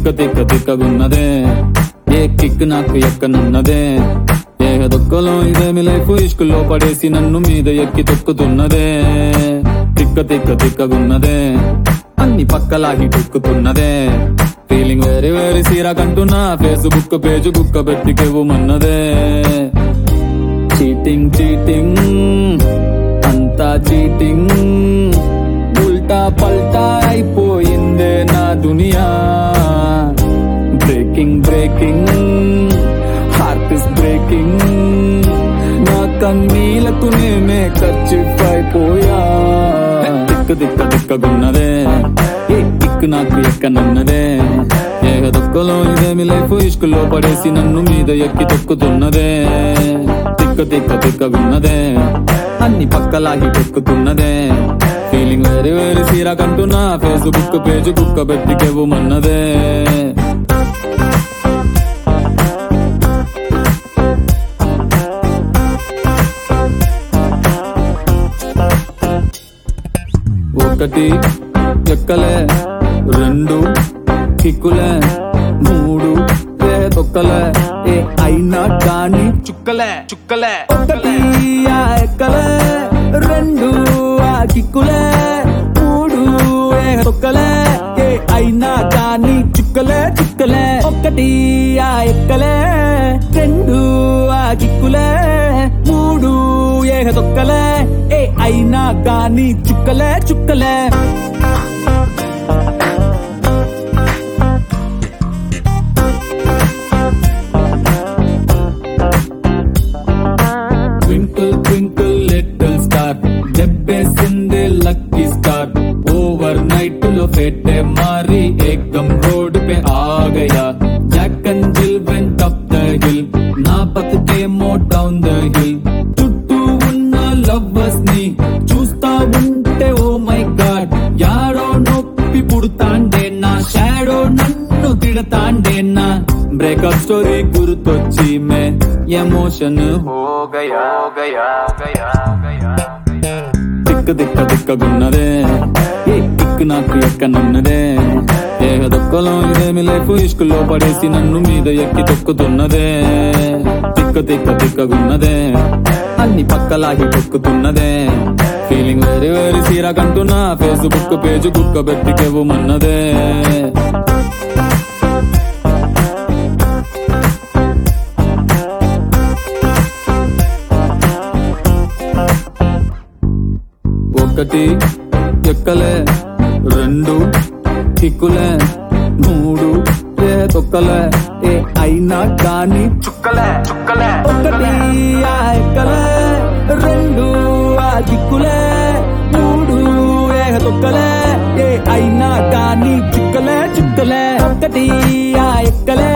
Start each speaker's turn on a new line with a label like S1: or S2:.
S1: తిక్కగున్నదే ఏ kick నాకు ఎక్కనున్నదే దొక్కలో ఇదేమి life ఇష్కుల్లో పడేసి నన్ను మీద ఎక్కి తొక్కుతున్నదే తిక్కగున్నదే అన్ని పక్కలాగి తొక్కుతున్నదే ఫీలింగ్ వేరే వేరే సీరా కంటున్నా ఫేస్బుక్ పేజ్ బుక్క పెట్టికెవ్వమన్నదే చీటింగ్ అంతా చీటింగ్ ఉల్టా పల్టా అయిపోయిందే నా దునియా బ్రేకింగ్ హార్ట్ ఇస్ బ్రేకింగ్ నా కన్నీలకు నేనే ఖర్చిపోయా తిక్కగున్నదే ఏ కిక్ నాకు ఎక్కనున్నదే దొక్కలో ఇదేమి లైఫ్ ఇష్కుల్లో పడేసి నన్ను మీద ఎక్కి తొక్కుతున్నదే తిక్కగున్నదే అన్ని పక్కలాగి తొక్కుతున్నదే ఫీలింగ్ వేరే వేరే సీరా కంటున్నా ఫేస్బుక్ పేజ్ బుక్క పెట్టికెవ్వమన్నదే ఒకటి ఎక్కలే రెండు కిక్కులే మూడు తొక్కలే అయినా కానీ చుక్కలే ఒకటి ఎక్కలే రెండు కిక్కులే మూడు తొక్కలే అయినా కానీ చుక్కలే ఒకటి ఎక్కలే రెండు కిక్కులే మూడు తొక్కలే అయినా కానీ చుక్కలే ట్వింకిల్ లిటిల్ స్టార్ దెబ్బేసిందే లక్కీ స్టార్ ఓవర్ నైట్ లో ఫెట్టే మారి ఏకదం రోడ్ पे आ गया Jack and Jill went up the hill నా బతుకేమో డౌన్ ద హిల్ చుట్టూ ఉన్న లవ్వర్స్ ని చూస్తా ఉంటే ఓ మై గాడ్ యారో నొప్పి పుడతాండే నా షాడో నన్ను తిడతాండే నా బ్రేకప్ స్టోరీ గుర్తొచ్చి మే ఎమోషన్ హో గయా తిక్కగున్నదే ఏ కిక్ నాకు ఎక్కనున్నదే దొక్కలో ఇదేమి లైఫ్ ఇష్కుల్లో పడేసి నన్ను మీద ఎక్కి తొక్కుతున్నదే తిక్కగున్నదే అన్ని పక్కలాగి తొక్కుతున్నదే ఫీలింగ్ వేరే వేరే సీరా కంటున్నా ఫేస్బుక్ పేజ్ బుక్క పెట్టికెవ్వమన్నదే ఒకటి ఎక్కలే రెండు కిక్కులే మూడు తొక్కలే అయినా కానీ చుక్కలే ఒకటి ఎక్కలే రెండు కిక్కులే మూడు తొక్కలే అయినా కానీ చుక్కలే ఒకటి ఎక్కలే